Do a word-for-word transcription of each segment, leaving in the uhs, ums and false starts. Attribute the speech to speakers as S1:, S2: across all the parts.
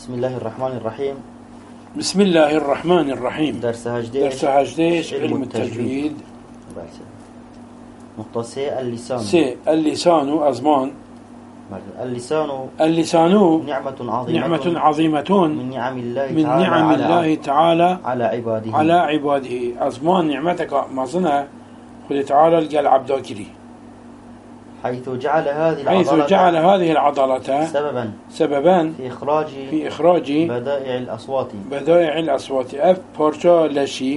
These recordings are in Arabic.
S1: بسم الله الرحمن الرحيم.
S2: بسم الله الرحمن الرحيم.
S1: درس هجديش
S2: درس هجديش علم التجويد.
S1: نقطة سي اللسان.
S2: سي اللسان أزمان.
S1: اللسان
S2: اللسان
S1: نعمة عظيمة
S2: نعمة عظيمة
S1: من نعم الله
S2: من
S1: تعالى
S2: نعم
S1: على
S2: الله تعالى
S1: على عباده
S2: على عباده. أزمان نعمتك مازنها خذ تعالى قال عبداكري،
S1: حيث جعل هذه
S2: حيث
S1: العضلة
S2: جعل هذه العضلة
S1: سببا
S2: سببا
S1: في إخراج
S2: في إخراج
S1: بدائع الأصوات
S2: بدائع الأصوات. أف بارشا لشي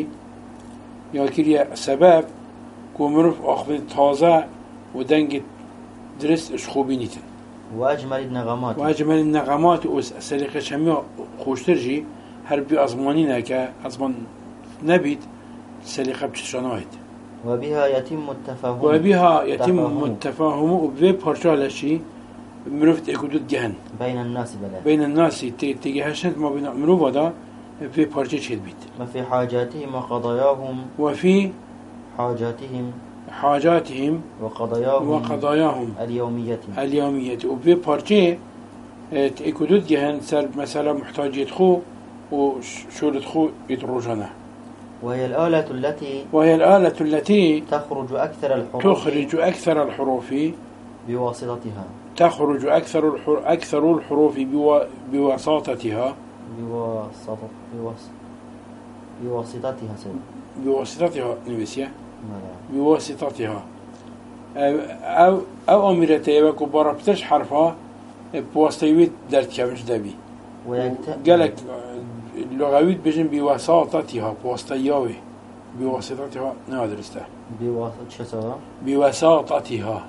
S2: ياكري سبب كمرف أخذ تازة ودنج درست إشخوبينيتن
S1: وأجمل النغمات
S2: وأجمل النغمات وسرقة شميع خوشترجي هربي أزمانينا كأزمان نبيت سرقة بتشانوهت.
S1: وبها يتم التفاهم
S2: وبها يتم
S1: تفاهم
S2: التفاهم وبي بارشا لشي مرفت إكودود جهن
S1: بين الناس بلا
S2: بين الناس تجهشت ما بين مروفا دا في بارشة شد بيت
S1: وفي حاجاتهم وقضاياهم
S2: وفي
S1: حاجاتهم
S2: حاجاتهم
S1: وقضاياهم
S2: وقضاياهم
S1: اليومية
S2: اليومية. وفي بارشة إكودود جهن سر مثلا محتاج يدخو وشورة خو يدروجنا.
S1: وهي الآلة التي
S2: وهي الآلة التي
S1: تخرج أكثر الحروف
S2: تخرج أكثر الحروف
S1: بواسطتها
S2: تخرج أكثر الحروف أكثر الحروف بوا بواسطتها
S1: بواسطة بواس بواسطتها سيد
S2: بواسطتها نبسيا
S1: ماذا
S2: بواسطتها أو أو أمرته وكبار بتش حرفها بواسطة درت كمش دبي قالك اللغويت بجن بواسطتها بواسطياوي بواسطتها نادرسته
S1: بواسطة شو سوا
S2: بواسطتها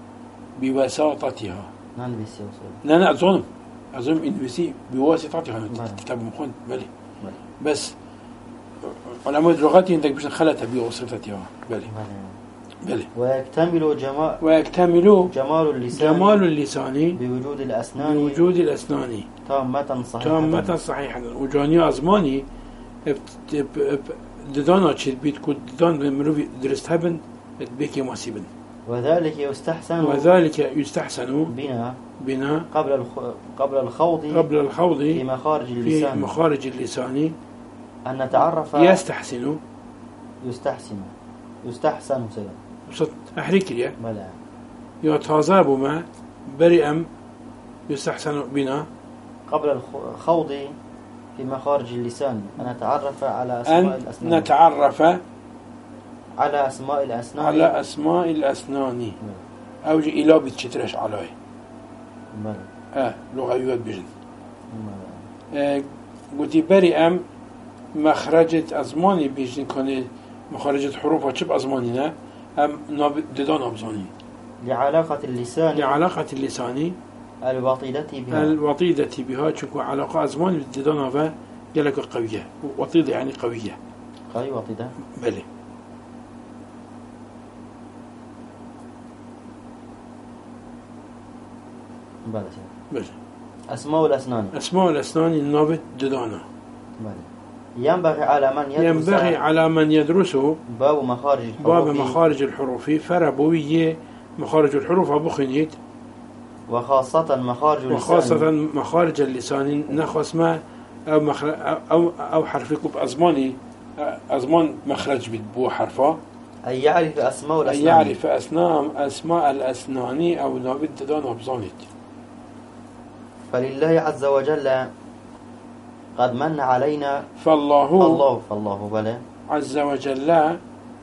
S2: بواسطتها
S1: نعم بيسي وصول
S2: لا لا أظن أظن إن بيسي بواسطتها كتاب مخون بلي بس علماء اللغات عندك بيش نخلتها بواسطتها بلي بلي
S1: ويكتمل جمال
S2: ويكتمل
S1: جمال اللسان
S2: جمال اللسان
S1: بوجود الأسنان
S2: بوجود الأسنان
S1: تامة صحيحة
S2: تامة صحيحة. وجاني أزماني ددانا تشد بيت كود ددان مروي درست هبن بيكي ماسيبن.
S1: وذلك يستحسن
S2: وذلك يستحسن
S1: بنا
S2: بنا
S1: قبل الخ... قبل الخوض
S2: قبل الخوض
S1: في مخارج
S2: في
S1: اللسان
S2: مخارج اللسان
S1: أن نتعرف
S2: يستحسن
S1: يستحسن يستحسن سيدا
S2: وصد أحريك لي
S1: بلى
S2: يتعذاب ما برئم يستحسن بنا
S1: قبل الخوض في مخارج اللسان أن نتعرف على أسماء
S2: أن
S1: الأسنان
S2: نتعرف
S1: على أسماء الأسنان
S2: على أسماء الأسنان أو جي إلا بتشترش عليه
S1: بلى
S2: آه لغويات بجن
S1: بلى
S2: آه قلت برئم مخرجة أزماني بجن كان مخرجة حروفها شب أزمانينا أم ددان أبزاني
S1: لعلاقة اللسان
S2: لعلاقة اللسان
S1: الوطيدة بها
S2: الوطيدة بها شكو علاقة أزمان ددانها جلك قوية. وطيدة يعني قوية
S1: قوي وطيدة
S2: بلي.
S1: بلى
S2: بلي.
S1: أسماء الأسنان
S2: أسماء الأسنان النابت ددانا.
S1: بلى. ينبغي على من يدرس
S2: ينبغي على من يدرسه
S1: باب مخارج الحروف
S2: باب مخارج الحروف فربوية مخارج الحروف أبو خنيت
S1: وخاصة مخارج اللسان
S2: وخاصة مخارج اللسان نخص ما أو مخرج أو أو حرفك بأزماني أزمان مخرج بو حرفه
S1: أن يعرف أسماء
S2: أن
S1: الأسنان
S2: يعرف أسنام أسماء الأسنان أو نابد ددان أبزانيت.
S1: فلله عز وجل قد من علينا
S2: فالله
S1: فالله فالله بلى
S2: عز وجل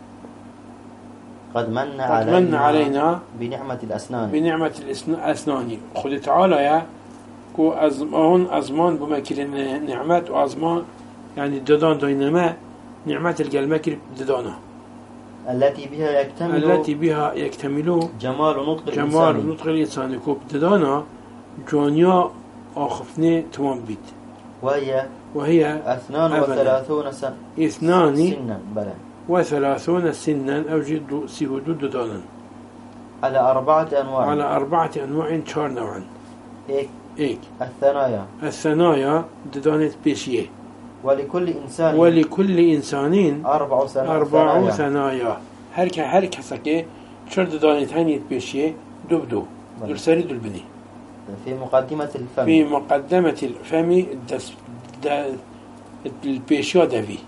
S1: قد من
S2: قد
S1: علينا,
S2: من علينا
S1: بنعمة الأسنان
S2: بنعمة الأسنان. خذ تعالى يا كو أزمان أزمان بمكر نعمات وأزمان يعني ددان دينما نعمة الجلمكر ددانه
S1: التي بها يكتمل
S2: التي بها يكتمل
S1: جمال نطق
S2: جمال
S1: الإنسان
S2: نطق الإنسان. كوب ددانا جوانيا آخفني تمام بيت
S1: وهي
S2: وهي
S1: اثنان
S2: أبداً.
S1: وثلاثون سنة
S2: اثنان
S1: سنا بلى
S2: وثلاثون سنا أو جد سيهود ددانا
S1: على أربعة أنواع
S2: على أربعة أنواع شار نوعا.
S1: إيك
S2: إيك
S1: الثنايا
S2: الثنايا ددانة بيشيه.
S1: ولكل إنسان
S2: ولكل إنسان
S1: أربع سنة
S2: أربع
S1: ثنايا.
S2: ثنايا. هر هر كسكه شر ددانة هنيت بيشيه دبدو دول سري دول بني
S1: في مقدمة الفم
S2: في مقدمة الفم الدس دا البيشيو دافي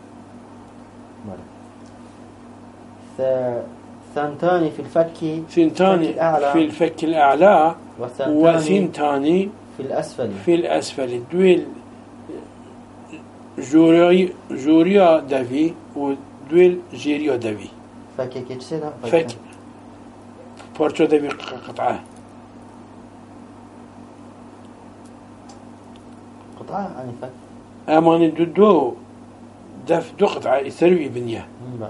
S1: ثنتان في الفك
S2: ثنتان في الفك الأعلى وثنتان
S1: في الأسفل
S2: في الأسفل دويل جوري جوريا دافي ودويل جيريا دافي
S1: فك كيف
S2: فك بارتشو دافي قطعة
S1: قطعة يعني فك
S2: أمان دو دو دف دو قطعة يسروي بنية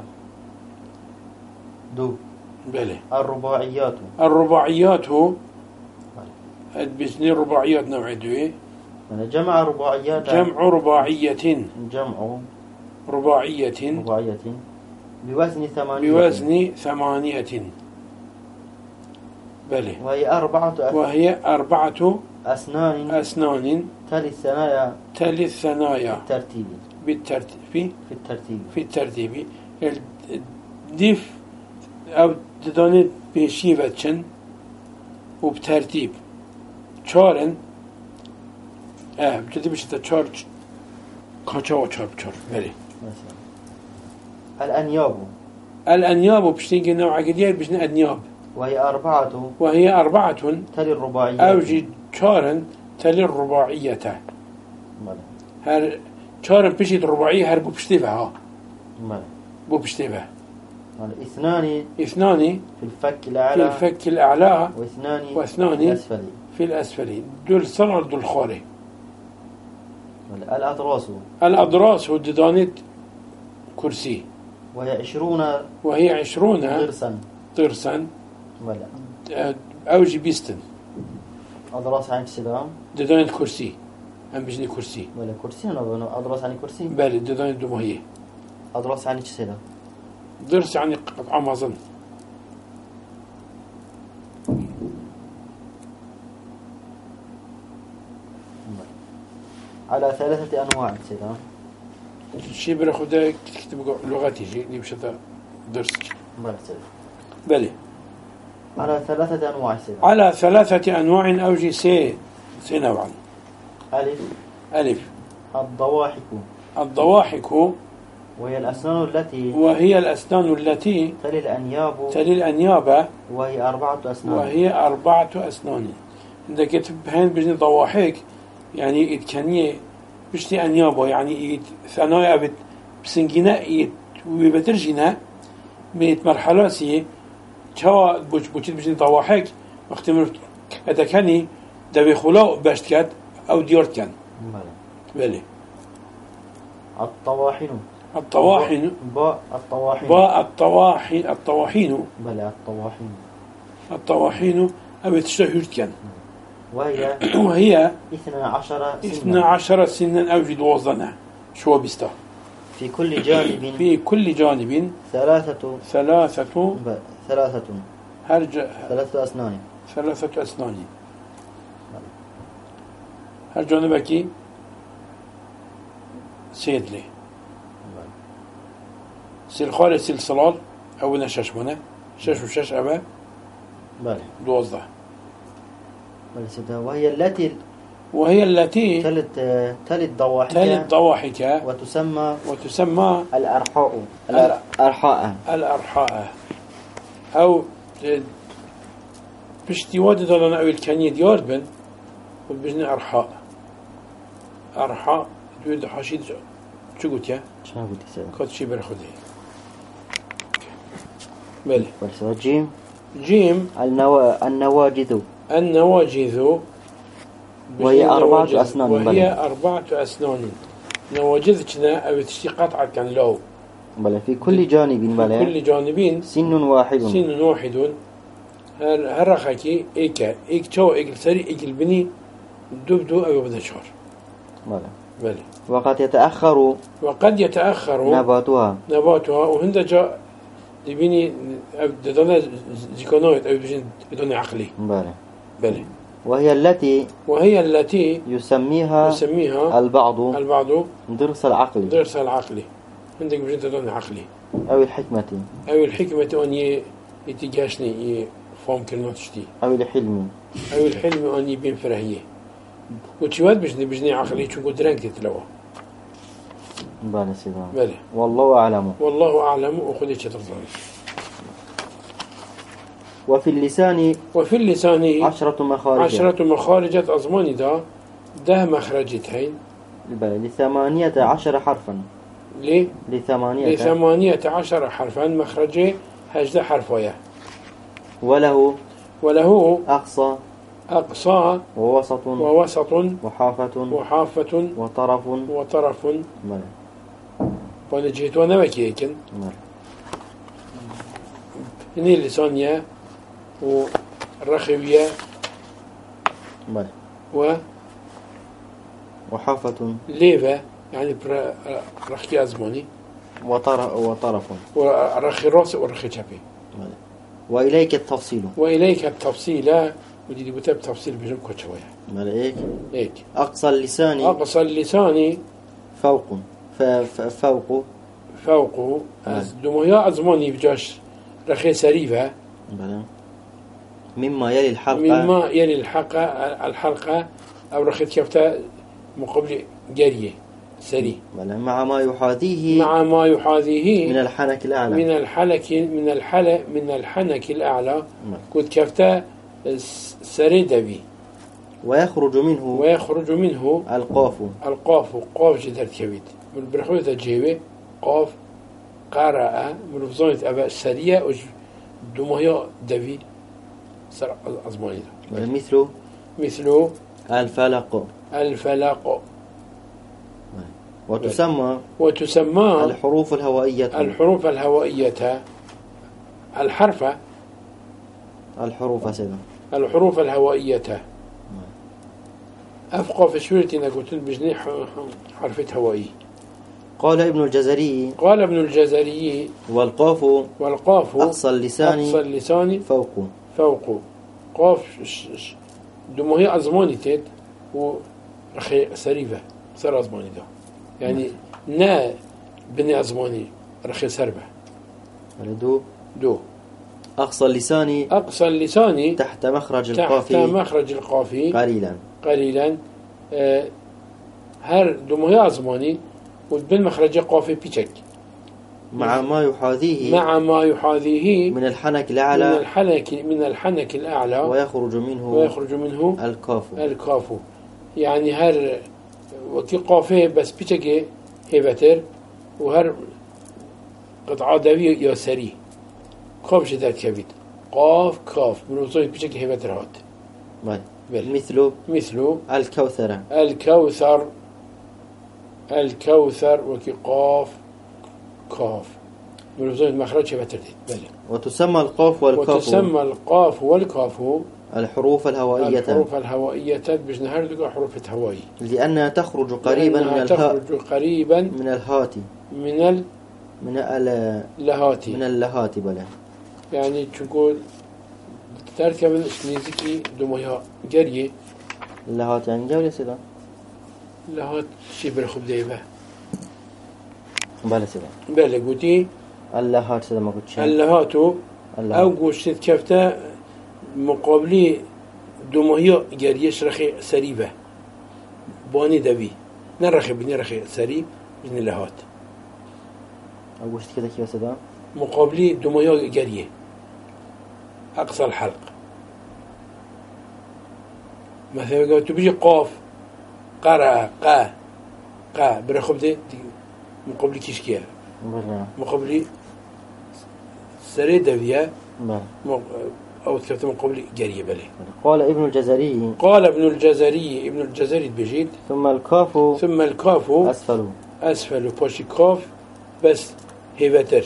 S1: دو
S2: بله
S1: الرباعيات
S2: الرباعيات هو بسني رباعيات نوع دوي
S1: جمع رباعيات
S2: جمع رباعية
S1: جمع
S2: رباعية
S1: رباعية بوزن ثمانية
S2: بوزن ثمانية بله
S1: وهي أربعة أسنان
S2: وهي أربعة
S1: أسنان
S2: أسنان
S1: تلي الثنايا
S2: تلي الثنايا
S1: بالترتيب
S2: بالترتيب في
S1: في الترتيب
S2: في الترتيب الديف أو ددانت بشيفتشن وبترتيب چارن اه بجدي بشتا چار كاچا و چار بچار بله
S1: مثلا الأنياب
S2: الأنياب بشتين نوع جديد بشن أنياب
S1: وهي أربعة
S2: وهي أربعة
S1: تلي الرباعية
S2: أوجي چارن تلي الرباعية
S1: ماله
S2: هر چارن بشيت الرباعية هر بو بشتيفها ها
S1: ماله
S2: بو بشتيفها
S1: اثنان
S2: اثنان
S1: في الفك الأعلى
S2: في الفك الأعلى
S1: واثنان
S2: واثنان
S1: في الأسفل
S2: في الأسفل دول صنع دول خاري
S1: الأضراس
S2: الأضراس هو ددانت كرسي
S1: وهي عشرون
S2: وهي عشرون
S1: ضرسا
S2: ضرسا
S1: ولا
S2: أوجي بيستن
S1: أضراس عن السلام
S2: ددانت كرسي أم بجني كرسي
S1: ولا كرسي أنا أضراس عن كرسي
S2: بله ددانت دموهية
S1: أضراس عن السلام
S2: ضرس يعني قطعة مازن
S1: على ثلاثة أنواع سيدنا
S2: شيء برخده كتب لغاتي شيء اللي بشتا درس بله
S1: على ثلاثة أنواع سيدنا
S2: على ثلاثة أنواع أوجي سي سي نوعا
S1: ألف
S2: ألف
S1: الضواحك
S2: الضواحك
S1: وهي الأسنان التي
S2: وهي الأسنان التي
S1: تلي الأنياب
S2: تلي الأنياب
S1: وهي أربعة أسنان
S2: وهي أربعة أسنان عندك كتب هين بجن ضواحك يعني إتكانية بشتي أنيابه يعني ثنايا بت بسنجنا وبترجنا بيت مرحلة سي شوا بوش بوش بجن ضواحك وقت مرت أتكاني دبي خلاء بشتكت أو ديارت كان بله
S1: الطواحين
S2: الطواحين
S1: باء الطواحين
S2: باء الطواحين الطواحين
S1: بلى الطواحين
S2: الطواحين أو تشتهرت كان
S1: وهي
S2: وهي
S1: اثنا عشر سنة
S2: اثنا عشر سنا أوجد وزنها شو بسته
S1: في كل جانب
S2: في كل جانب
S1: ثلاثة
S2: ثلاثة
S1: ثلاثة
S2: هرج
S1: ثلاثة أسنان
S2: ثلاثة أسنان هر جانبك سيدلي سلخال سلسلال أو نشش منه شش وشش أبا
S1: بله
S2: دوزده
S1: وهي التي
S2: وهي التي
S1: تلت تلت ضواحك
S2: تلت ضواحك
S1: وتسمى
S2: وتسمى
S1: الأرحاء الأرحاء
S2: الأرحاء أو بشتي وادي دلنا أو الكنية ديار بن وبجن أرحاء أرحاء دويد حاشيد شو قلت يا؟
S1: شو قلت يا؟
S2: كنت شي برخدي بله
S1: جيم
S2: جيم
S1: النوا النواجذ
S2: النواجذ
S1: وهي أربعة أسنان
S2: وهي
S1: بلى.
S2: أربعة أسنان نواجذ كنا أو تشتي قطعة كان لو
S1: بلى في كل جانب بلى
S2: في كل جانبين
S1: سن واحد
S2: سن واحد هر هر خاكي إيكا إيك تو إيك سري إيك البني دبدو أو بدأ شهر
S1: بلى
S2: بلى
S1: وقد يتأخر
S2: وقد يتأخر
S1: نباتها
S2: نباتها وهند جاء دبيني ددنا زيكونويت أو بيجن بدون عقلي
S1: بلى
S2: بلى
S1: وهي التي
S2: وهي التي
S1: يسميها
S2: يسميها
S1: البعض
S2: البعض
S1: درس العقل
S2: درس العقل عندك بيجن بدون عقلي
S1: أو الحكمة
S2: أو الحكمة أن يتجاشني فهم كلمات شتي
S1: أو الحلم
S2: أو الحلم أني بين فرهية وتشواد بجني بجني عقلي شو قد رانك تتلوه
S1: بله سيدان
S2: بله
S1: والله أعلم.
S2: والله أعلم وخذي ترزان.
S1: وفي اللسان
S2: وفي اللسان
S1: عشرة مخارج
S2: عشرة مخارج أزمان دا ده مخرجتين
S1: بله لثمانية عشر حرفا
S2: ليه
S1: لثمانية
S2: لثمانية عشر حرفا مخرجه هجده حرفايا
S1: وله
S2: وله
S1: أقصى
S2: أقصى
S1: ووسط
S2: ووسط
S1: وحافة
S2: وحافة
S1: وطرف
S2: وطرف
S1: بله
S2: وانا جيت وانا بكيكن
S1: بله
S2: هني اللسانية والرخوية
S1: بله
S2: و
S1: وحافة
S2: ليفا يعني برا رخي أزماني
S1: وطرف وطرف
S2: ورخي راس ورخي جبي.
S1: بله وإليك التفصيل
S2: وإليك التفصيل ودي بتب تفصيل بجم كشوية
S1: بله إيك
S2: هيك
S1: أقصى اللسان
S2: أقصى اللسان
S1: فوق ف- ف- فوق
S2: فوقه
S1: نعم.
S2: دمويا أزماني بجاش رخي سريفة
S1: بله مما يلي الحلقة
S2: مما يلي الحلقة الحلقة أو رخي كفتا مقابل جارية سري
S1: بله مع ما يحاذيه
S2: مع ما يحاذيه
S1: من الحنك الأعلى
S2: من الحلك من الحلق من الحنك الأعلى
S1: نعم.
S2: كنت كفتا سري دبي
S1: ويخرج منه
S2: ويخرج منه
S1: القاف
S2: القاف قاف جدر كبيد من برخوة الجيبة قاف قارئة من فضانة أبا سرية وج دمويا دبي سر أزماني
S1: بله مثل
S2: مثل
S1: الفلق
S2: الفلق
S1: وتسمى
S2: وتسمى
S1: الحروف الهوائية
S2: الحروف الهوائية الحرف
S1: الحروف سيدا
S2: الحروف الهوائية أفقى في سورة قلت بجني حرف هوائي.
S1: قال ابن الجزري
S2: قال ابن الجزري
S1: والقاف
S2: والقاف
S1: أقصى اللسان
S2: أقصى اللسان
S1: فوق
S2: فوق قاف دموهي أزماني تيت ورخي سريفة سر أزماني ده يعني نا بني أزماني رخي سربة
S1: دو
S2: دو
S1: أقصى اللسان
S2: أقصى اللسان
S1: تحت مخرج
S2: تحت
S1: القاف
S2: مخرج القاف
S1: قليلا
S2: قليلا آه هر دموهي أزماني وبين مخرج القاف بيشك
S1: مع ما يحاذيه
S2: مع ما يحاذيه
S1: من الحنك
S2: من
S1: الأعلى
S2: الحنك من الحنك الأعلى
S1: ويخرج منه
S2: ويخرج منه
S1: الكاف
S2: الكاف يعني هر وكي قافه بس بيشكي هبتر وهر قطعة دوي يسري كاف شدات كبيد قاف كاف من وصول بيشكي هبتر هات بل.
S1: مثل
S2: مثل
S1: الكوثر
S2: الكوثر الكوثر وكي قاف كاف من وصول مخرج هبتر بل.
S1: وتسمى القاف والكاف
S2: وتسمى القاف والكاف
S1: الحروف الهوائية
S2: الحروف الهوائية بجنهار دقا حروف الهوائي
S1: لأنها تخرج قريبا من الهاء
S2: تخرج قريبا
S1: من الهات
S2: من ال
S1: من ال
S2: لهاتي
S1: من اللهات بله
S2: يعني تقول تركب الإسنيزكي دموها جريه
S1: اللهات يعني جولة سيدا
S2: لهات شي بالخب ديبه
S1: بله سيدا
S2: بله قوتي
S1: اللهات سيدا ما قلت شيء
S2: اللهاتو
S1: اللهات.
S2: أو قوشت كفتا مقابلي دموها جريه شرخي سريبه باني دبي نرخي بني رخي سريب بني لهات
S1: أقول كذا كيف سيدا
S2: مقابلي دموها جريه أقصى الحلق مثلا قلت بيجي قاف قرأ قا قا برخب دي مقابلي كيشكيا
S1: بله
S2: مقابلي سري دبيا
S1: بله
S2: أو تكتب مقابلي جريه بلي.
S1: قال ابن الجزري
S2: قال ابن الجزري ابن الجزري بجيد
S1: ثم الكاف
S2: ثم الكاف
S1: أسفل
S2: أسفل باشي كاف بس هيبتر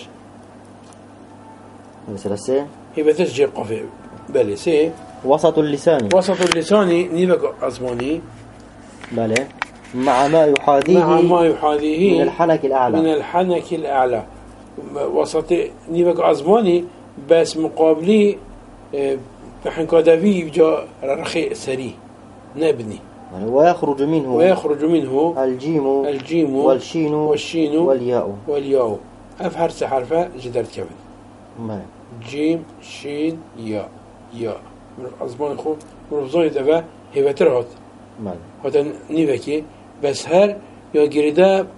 S1: مثل السي
S2: هيبتر جي قاف بلي سي
S1: وسط اللسان
S2: وسط اللسان نيبك أزماني
S1: بله مع ما يحاذيه
S2: مع ما يحاذيه
S1: من الحنك الأعلى
S2: من الحنك الأعلى وسط نيبك أزماني بس مقابلي فحن كدافي جاء رخي سري نبني
S1: ويخرج منه
S2: ويخرج منه
S1: الجيم
S2: الجيم
S1: والشين
S2: والشين
S1: والياء
S2: والياء أف حرف حرفة جدرت كبد
S1: بله
S2: جيم شين ياء يا أزمان خو مرفزان دفع هفتر هات
S1: بله
S2: هذا نيفكي بس هر يا جريدا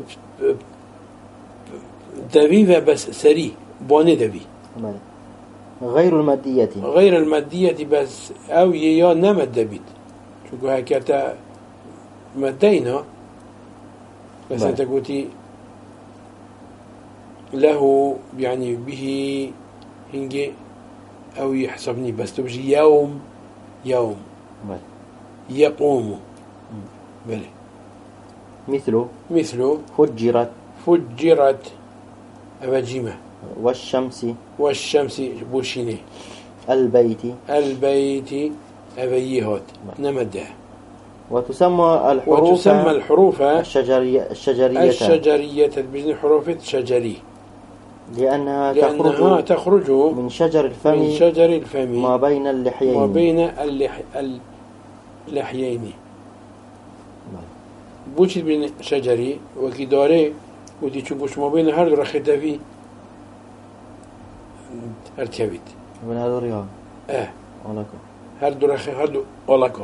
S2: دبي بس سري باني دبي
S1: بله غير المادية
S2: غير المادية بس أو يا نمد دبيت شو هكذا مادينا بس
S1: بله.
S2: أنت قلتي له يعني به هنجي أو يحسبني بس تبجي يوم يوم
S1: بله
S2: يقوم بله
S1: مثل
S2: مثل
S1: فجرت
S2: فجرت أبجيمة
S1: والشمس
S2: والشمس بوشيني
S1: البيت
S2: البيت أبيهات نمده
S1: وتسمى الحروف
S2: وتسمى الحروف
S1: الشجرية الشجرية
S2: الشجرية بجن حروف شجري
S1: لأنها,
S2: لأنها
S1: تخرج
S2: تخرج
S1: من شجر الفم
S2: من شجر الفم
S1: ما بين اللحيين
S2: ما بين اللح... اللحيين بوشي بين شجري وكداري ودي تشوفش ما بين هر رخيته في ارتيابيت
S1: من هذا الرياض
S2: اه
S1: ولكم
S2: هر درخ هر اولاكو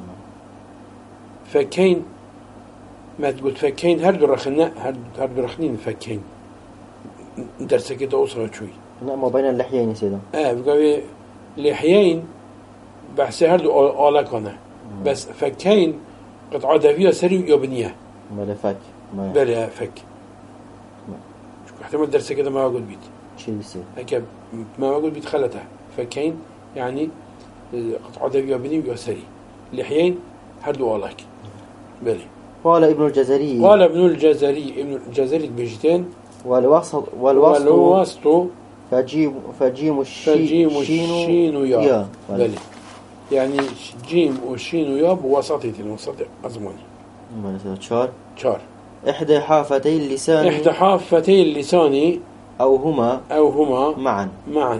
S2: فكين ما تقول فكين هر درخنا هر هر درخنين فكين درسك كده اوصل شوي
S1: لا ما بين اللحيين سيدا
S2: اه بقى لحيين بحث هر اولاكونا بس فكين قطعة دافية سري يبنيه
S1: بلا فك ما
S2: بلا فك شو احتمال درسه كده ما أقول بيت
S1: شيء بيصير
S2: هيك ما أقول بيت خلته فكين يعني قطعة دافية بني ويسري لحيين هردو أولاك بلي
S1: قال ابن الجزري
S2: قال ابن الجزري ابن الجزري بجتين
S1: والوسط والوسط
S2: والوسط
S1: فجيم فجيم الشي
S2: فجيم الشين ويا
S1: يا
S2: بلي يعني جيم وشين ويا بوسطية وسط أزماني
S1: بلي شار
S2: شار
S1: إحدى حافتي اللسان
S2: إحدى حافتي اللسان
S1: أو هما
S2: أو هما
S1: معا
S2: معا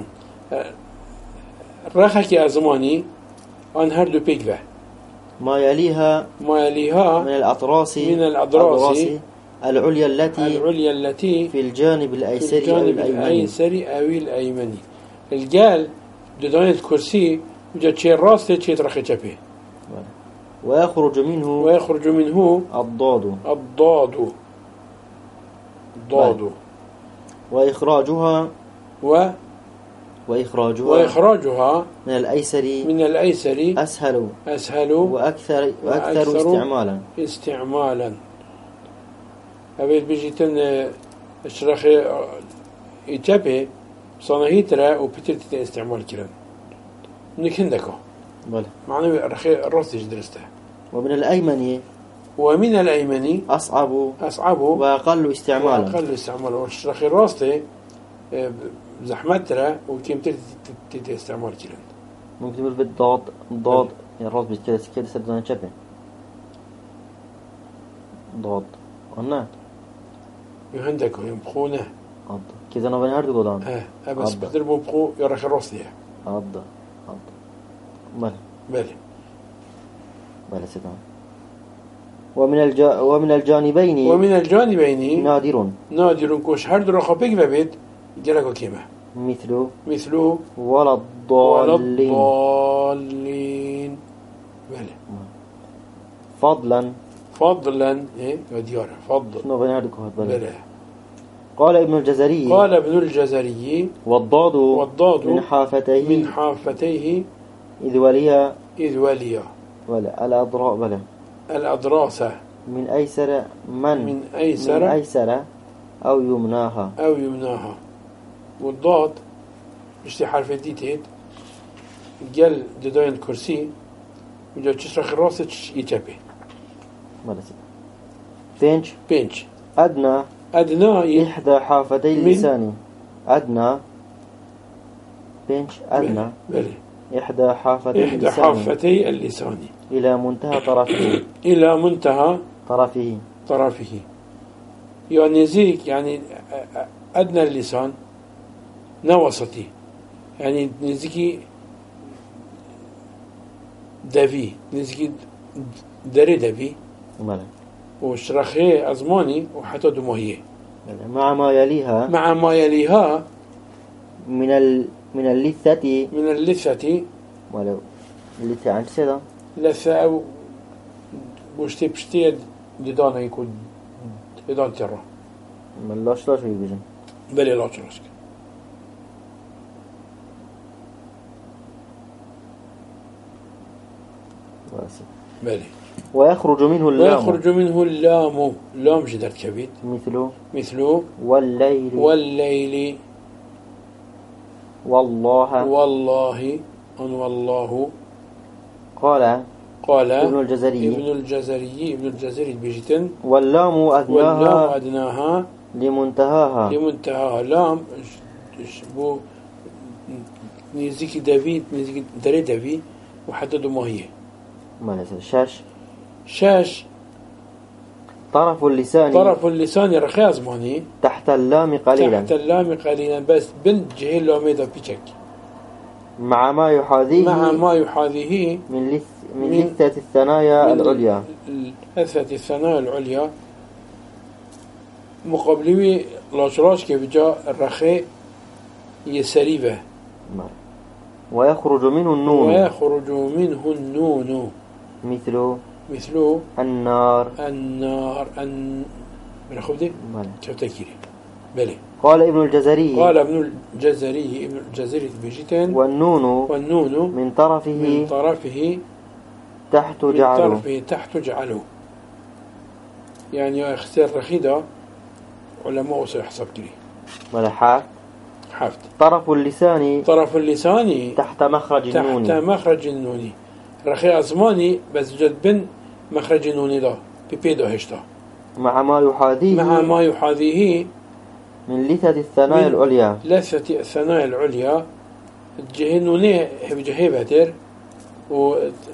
S2: رخك أزماني أن هردو بيكفه
S1: ما يليها
S2: ما يليها
S1: من الأطراس
S2: من الأضراس
S1: العليا التي
S2: العليا التي
S1: في الجانب
S2: في
S1: الأيسر أو
S2: الجانب
S1: الأيمن
S2: الأيسر أو الأيمن الجال ددان الكرسي وجا تشي الراس تشي رخي جبه
S1: ويخرج منه
S2: ويخرج منه
S1: الضاد
S2: الضاد الضاد
S1: وإخراجها
S2: و
S1: وإخراجها
S2: وإخراجها
S1: من الأيسر
S2: من الأيسر
S1: أسهل
S2: أسهل
S1: وأكثر وأكثر
S2: وأكثر
S1: استعمالا
S2: استعمالا أبي بيجيتن الشرخي يتبه صناهي ترى وبترت استعمال كلام نكندكو
S1: بله
S2: معناه الرخي الراس درسته
S1: ومن الأيمن
S2: ومن الأيمن
S1: أصعب
S2: أصعب
S1: وأقل استعمالا
S2: وأقل استعمالا والشرخي الراس زحمت ترى وكيم ترت استعمال كلام
S1: ممكن تقول بالضاد ضاد يعني الراس بكده كده سردنا شبه ضاد قلنا
S2: يهندكو ينبخونه
S1: عض كذا أنا بنهارد قدام
S2: اه بس بتربو بخو يرخي الراس ليه
S1: عض عض بله
S2: بله
S1: بله سيدنا ومن الجا ومن الجانبين
S2: ومن الجانبين
S1: نادر
S2: نادر كوش هرد رخبك ببيت جلقو كيما
S1: مثل
S2: مثله
S1: ولا الضالين
S2: ولا الضالين بله
S1: فضلا
S2: فضلا ايه وديار فضل
S1: شنو بنهارد قدام
S2: بله
S1: قال ابن الجزري
S2: قال ابن الجزري
S1: والضاد
S2: والضاد
S1: من حافتيه
S2: من حافتيه
S1: إذ وليها
S2: إذ وليا
S1: ولا الأضراء بلا
S2: الأضراس
S1: من أيسر من
S2: من أيسر
S1: من أيسر أو يمناها
S2: أو يمناها والضاد اشتي حرف ديتيت قال دداين الكرسي وجا تشرخ راسك يتبه
S1: بلا بينش
S2: بينش
S1: أدنى
S2: أدنى
S1: إحدى حافتي اللسان أدنى بينش أدنى
S2: بلي
S1: إحدى حافتي
S2: إحدى
S1: اللسان
S2: حافتي اللسان
S1: إلى منتهى طرفه
S2: إلى منتهى
S1: طرفه
S2: طرفه يعني زيك يعني أدنى اللسان نوسطي يعني نزيكي دافي نزيكي داري دافي
S1: بلى
S2: وشرخي أزماني وحتى دموهية
S1: مع ما يليها
S2: مع ما يليها
S1: من ال من اللثة
S2: من اللثة
S1: ولو اللثة عن سيدا
S2: لثة أو بوشتي بشتي ديدانا يكون ديدان ترى
S1: من لاش لاش بيجن
S2: بلي لا ترسك بلي
S1: ويخرج منه اللام
S2: ويخرج منه اللام لام جدر كبيد
S1: مثله
S2: مثله
S1: والليل
S2: والليل
S1: والله
S2: والله أن والله
S1: قال
S2: قال
S1: ابن الجزري
S2: ابن الجزري ابن الجزري بيجتن
S1: واللام
S2: واللام
S1: أدناها
S2: أدناها
S1: لمنتهاها
S2: لمنتهاها لام بو نيزيك دافيد نيزيك دري دافي وحددوا ما هي
S1: ما ليس شاش
S2: شاش
S1: طرف اللسان
S2: طرف اللسان رخي أزماني
S1: تحت اللام قليلا
S2: تحت اللام قليلا بس بنت جهل لامي دا بيشك
S1: مع ما يحاذيه
S2: مع ما يحاذيه
S1: من لث من,
S2: من
S1: لثة الثنايا
S2: من
S1: العليا
S2: لثة الثنايا العليا مقابلوي لاشراش كبجا الرخي يسريبه
S1: ويخرج منه النون
S2: ويخرج منه النون
S1: مثل
S2: مثل
S1: النار
S2: النار أن من أخذ شو تكيري بلي
S1: قال ابن الجزري
S2: قال ابن الجزري ابن الجزري بجتان
S1: والنون
S2: والنون
S1: من طرفه
S2: من طرفه
S1: تحت
S2: من
S1: جعله
S2: طرفه تحت جعله يعني اختيار رخيدة علماء سيحسب كري
S1: ولا حاف
S2: حفت
S1: طرف اللسان
S2: طرف اللسان
S1: تحت مخرج
S2: تحت
S1: النون
S2: مخرج النون رخي أزماني بس جد بن مخرج النون ده ببيده هشتا
S1: مع ما يحاذيه
S2: مع ما يحاذيه
S1: من لثة الثنايا العليا
S2: لثة الثنايا العليا الجهنوني بجهيبتر و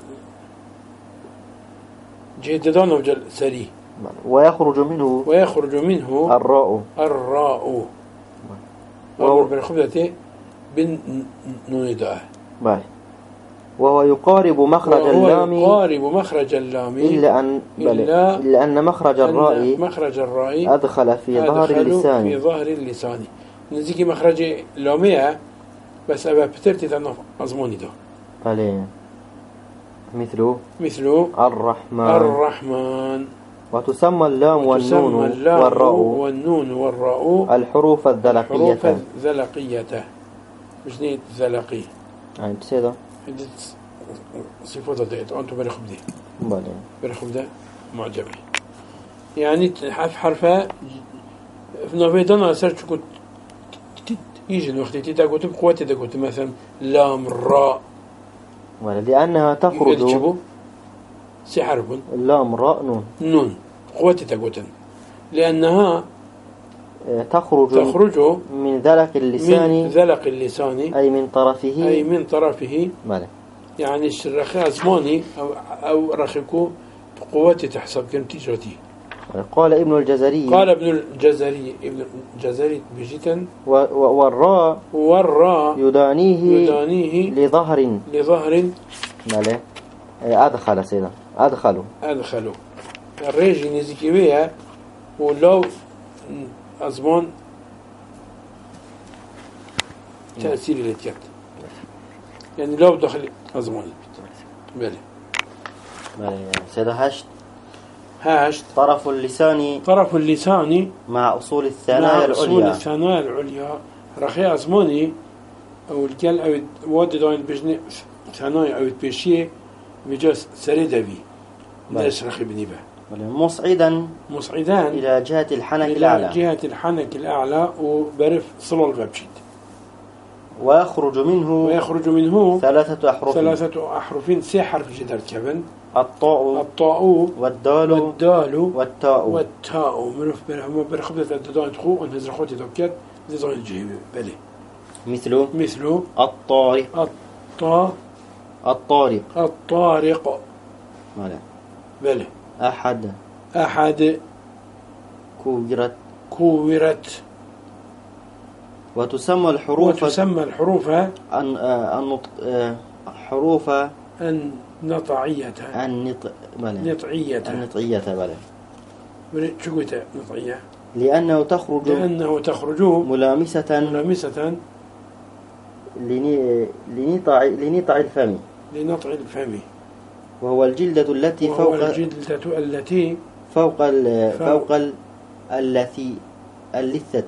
S2: جهددان وجل سري
S1: ويخرج منه
S2: ويخرج منه
S1: الراء
S2: الراء وهو بالخبزة بن نويداه
S1: باي وهو يقارب مخرج اللام
S2: يقارب مخرج اللام
S1: إلا أن إلا, إلا أن مخرج الراء
S2: مخرج الراء
S1: أدخل في ظهر اللسان
S2: في ظهر اللسان نزيكي مخرج اللامية بس أبا بترتي تنف أزموني ده
S1: عليه مثل
S2: مثل
S1: الرحمن
S2: الرحمن
S1: وتسمى اللام والنون والراء
S2: والنون والراء
S1: الحروف الذلقية
S2: الحروف الذلقية مش نيت ذلقي
S1: يعني تسيدا
S2: عدت صفات ديت أنتم برخب دي
S1: بالي
S2: برخب ده معجبي يعني حرف حرفة في نوفيدان أسرت كنت يجي الوقت تيتا قلت بقوتي دا قلت مثلا لام راء
S1: لأنها تخرج
S2: سي حرف
S1: اللام راء نون
S2: نون قوتي تقولن لأنها
S1: تخرج
S2: تخرج
S1: من ذلق اللسان
S2: من ذلق اللسان
S1: أي من طرفه
S2: أي من طرفه
S1: ماله
S2: يعني الرخاء أزماني أو أو رخيكو بقوتي تحسب كم تجرتي
S1: قال ابن الجزري
S2: قال ابن الجزري ابن الجزري بجيتا
S1: والراء
S2: والراء
S1: يدانيه
S2: يدانيه
S1: لظهر
S2: لظهر
S1: ماله أدخل سيدا أدخلوا
S2: أدخلوا الريجي نزيكيوية ولو أزمان تأثير الاتيات يعني لو دخل أزمان بله
S1: بله سيدا هشت
S2: هاشت
S1: طرف اللسان
S2: طرف اللسان
S1: مع أصول الثنايا العليا
S2: مع أصول الثنايا العليا رخي أزماني أو الكل أو واد داين بجنة ثنايا أو البيشية بجاس سريدة بي ليش رخي بنيبه
S1: مصعدا
S2: مصعدان
S1: إلى جهة الحنك
S2: إلى
S1: الأعلى
S2: إلى جهة الحنك الأعلى وبرف صلول ببشيد
S1: ويخرج منه
S2: ويخرج منه
S1: ثلاثة أحرف
S2: ثلاثة أحرف سي حرف جدر كبن
S1: الطاء
S2: الطاء
S1: والدال
S2: والدال
S1: والتاء
S2: والتاء مرف برهم برخبة الدال تخو ونهزر خوتي دوكيات زي الجهيب بلي
S1: مثل
S2: مثل
S1: الطارق
S2: الطاء
S1: الطارق
S2: الطارق
S1: ماله
S2: بلي
S1: أحد
S2: أحد
S1: كورت
S2: كورت
S1: وتسمى الحروف
S2: وتسمى الحروف
S1: أن النطق حروف
S2: النطعية
S1: النط
S2: نطعية
S1: النطعية بله
S2: شو قلت نطعية
S1: لأنه تخرج
S2: لأنه تخرج
S1: ملامسة
S2: ملامسة
S1: لني لنطع لنطع الفم
S2: لنطع الفم،
S1: وهو الجلدة التي
S2: وهو
S1: فوق
S2: الجلدة التي
S1: فوق ال
S2: فوق-
S1: فوق ال التي اللثة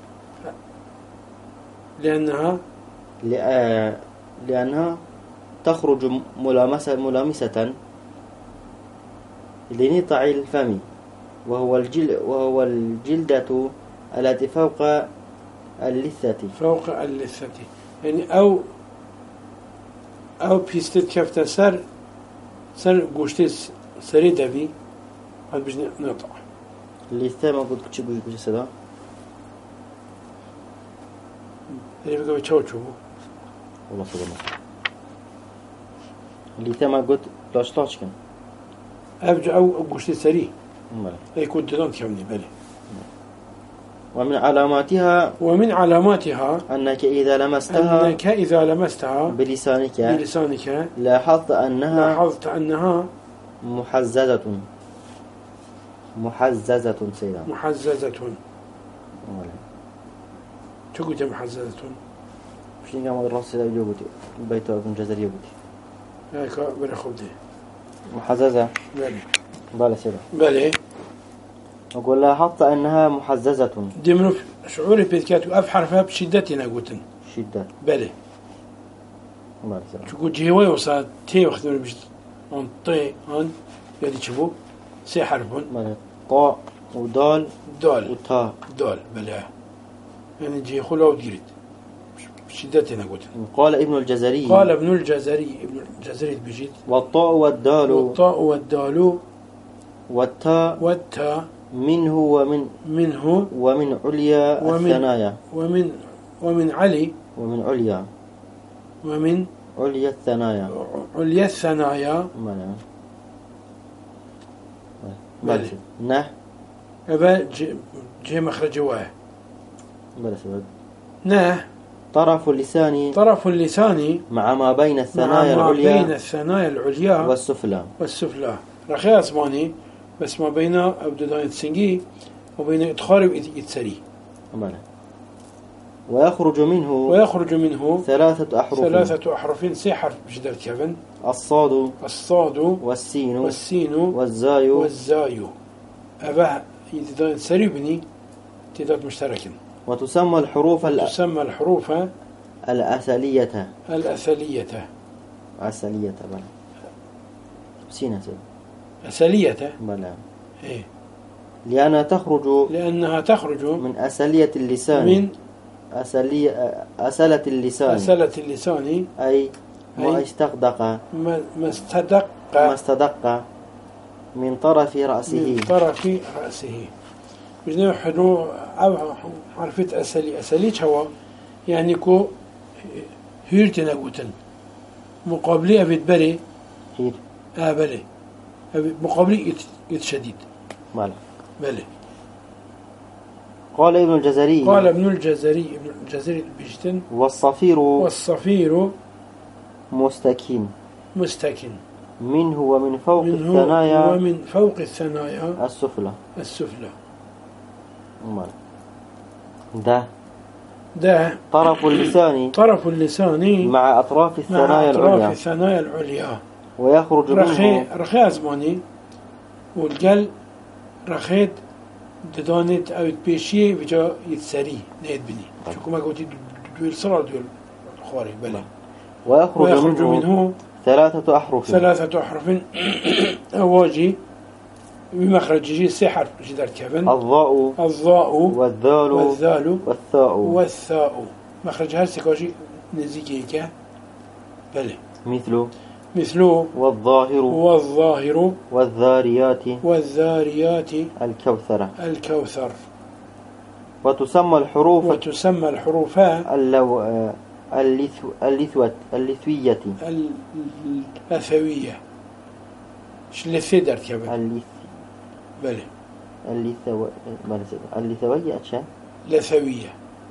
S2: لأنها
S1: لأ- لأنها تخرج ملامسة ملامسة لنطع الفم، وهو الجل وهو الجلدة التي فوق اللثة.
S2: فوق اللثة، يعني أو أو بيستت كفت سر سر قشتس سري دبي هاد بيجي نقطع.
S1: اللثة ما قلت كتشي بوجي كتشي سدا
S2: اللي بيقول تشو تشو
S1: والله صدق اللثة ما قلت لاش لاش كان
S2: أبج أو قشتس سري
S1: ماله.
S2: يكون تدون كمني بلي.
S1: ومن علاماتها
S2: ومن علاماتها
S1: أنك إذا لمستها
S2: أنك إذا لمستها
S1: بلسانك
S2: بلسانك
S1: لاحظت أنها
S2: لاحظت أنها
S1: محززة محززة سيدا
S2: محززة.
S1: ماله.
S2: شو قلت محززة؟
S1: مش نقام قد رأس سيدا يوبتي بيتو أكون جزر يوبتي
S2: هيك برخب دي
S1: محززة
S2: بلي
S1: بالا سيدا.
S2: بلي
S1: أقول لاحظت أنها محززة
S2: دي منو شعوري بيتكات وأف حرفها بشدتنا قلتن
S1: شدة
S2: بلي.
S1: بالا سيدا.
S2: شو قلت جيوي وصاد تي وخذوني بجد on طي on يدي شبو سي حرفون
S1: ماله. طاء ودال
S2: دول
S1: وتاء.
S2: دول بلي يعني جي خلو وديرت بشدتنا قلتن.
S1: قال ابن الجزري
S2: قال ابن الجزري ابن الجزري بجد
S1: والطاء والدال
S2: والطاء والدال
S1: والتاء
S2: والتاء
S1: منه ومن
S2: منه
S1: ومن عليا
S2: ومن-
S1: الثنايا
S2: ومن ومن علي
S1: ومن عليا
S2: ومن
S1: عليا الثنايا.
S2: عليا الثنايا.
S1: ماله.
S2: ماله.
S1: ماله. نه
S2: أبا جي, جي مخرج واه
S1: بلا سبب.
S2: نه
S1: طرف اللسان
S2: طرف اللسان
S1: مع ما بين
S2: مع
S1: الثنايا
S2: ما بين
S1: العليا
S2: الثنايا العليا
S1: والسفلى.
S2: والسفلى. رخي أسباني بس ما بين أبدان السنجي وبين إدخار وإتسري.
S1: ماله. ويخرج منه
S2: ويخرج منه
S1: ثلاثة أحرف
S2: ثلاثة أحرف سي حرف بجدر كيفن
S1: الصاد
S2: الصاد
S1: والسين
S2: والسين
S1: والزاي
S2: والزاي. أبا يتدان سري بني تدات مشتركا.
S1: وتسمى الحروف الأ-
S2: تسمى الحروف
S1: الأثلية
S2: الأثلية.
S1: أثلية بلا سينة سيد
S2: أثلية
S1: بلا
S2: إيه؟
S1: لأنها تخرج
S2: لأنها تخرج
S1: من أثلية اللسان
S2: من
S1: أثلية أثلة اللسان
S2: أسلة اللسان
S1: أي ما
S2: أي
S1: استخدق
S2: ما ما استدق
S1: ما استدق من طرف
S2: من
S1: رأسه
S2: طرف رأسه. بجنا حنو أو حرفة أسلي أسلي شوا يعني كو هيرتنا قوتن مقابلي أبيت بري
S1: هير
S2: آه بلي أبي مقابلي يت يتشديد
S1: ماله.
S2: بلي.
S1: قال ابن الجزري
S2: قال ابن الجزري ابن الجزري بيجتن
S1: والصفير
S2: والصفير
S1: مستكين
S2: مستكن
S1: منه ومن فوق
S2: منه
S1: الثنايا
S2: ومن فوق الثنايا
S1: السفلى.
S2: السفلى.
S1: ماله. ده
S2: ده
S1: طرف اللسان
S2: طرف اللسان
S1: مع أطراف
S2: مع
S1: الثنايا
S2: أطراف
S1: العليا
S2: الثنايا العليا.
S1: ويخرج
S2: رخي
S1: منه
S2: رخي أزماني والقل رخيت ددانت أو تبيشي بجا يتسري نيت بني شو كما قلت دويل صلاة دويل خارج بلا.
S1: ويخرج,
S2: ويخرج
S1: منه,
S2: منه
S1: ثلاثة أحرف
S2: ثلاثة أحرف أواجي بمخرج جي سي حرف جدار كفن
S1: الضاء
S2: الضاء
S1: والذال
S2: والذال
S1: والثاء
S2: والثاء. مخرج هالسكاجي نزيكيكا بلى
S1: مثل
S2: مثله
S1: والظاهر
S2: والظاهر
S1: والذاريات
S2: والذاريات
S1: الكوثر.
S2: الكوثر.
S1: وتسمى الحروف
S2: وتسمى الحروف
S1: اللو اللثو اللثوة اللثوية
S2: الأثوية. شلثي دار كبن
S1: اللث
S2: بلى
S1: اللثو اللثوية أتشا
S2: لثوية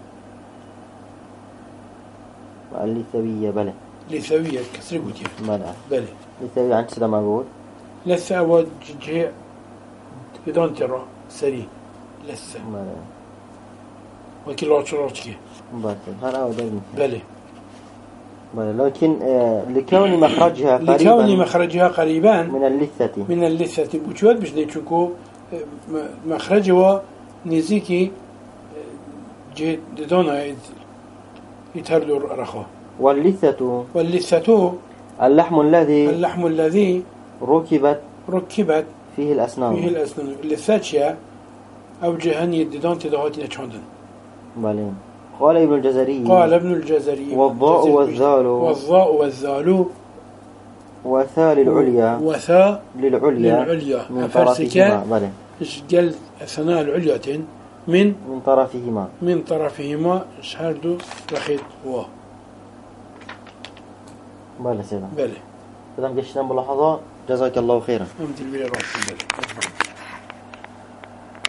S1: اللثوية بلى
S2: لثوية كسر قلت
S1: ماذا
S2: بلى
S1: اللثوية عن سلام أقول
S2: لثة أود جي بدون ترى سري لثة
S1: ماذا
S2: وكل عشرة كي
S1: باطل هذا أول دليل
S2: بلى
S1: بلى لكن آه لكون مخرجها قريبا
S2: لكون مخرجها قريبا
S1: من اللثة
S2: من اللثة بوجود باش نشوفوا مخرجها نزيكي جهة دونا يتهردوا رخاء.
S1: واللثة
S2: واللثة
S1: اللحم الذي
S2: اللحم الذي
S1: ركبت
S2: ركبت
S1: فيه الأسنان
S2: فيه الأسنان. اللثة أو جهن يددون تدهاتنا شاندن.
S1: بلى. قال ابن الجزري
S2: قال ابن الجزري
S1: والضاء والذال
S2: والضاء والذال
S1: وثاء للعليا
S2: وثاء
S1: للعليا
S2: للعليا
S1: من طرفهما. بلى.
S2: إيش قال ثناء العليا من
S1: من طرفهما
S2: من طرفهما شهردو رخيد و.
S1: بلى سيدنا.
S2: بلى.
S1: إذا قشنا ملاحظة. جزاك الله خيرا.
S2: أمد البير راسي بلى.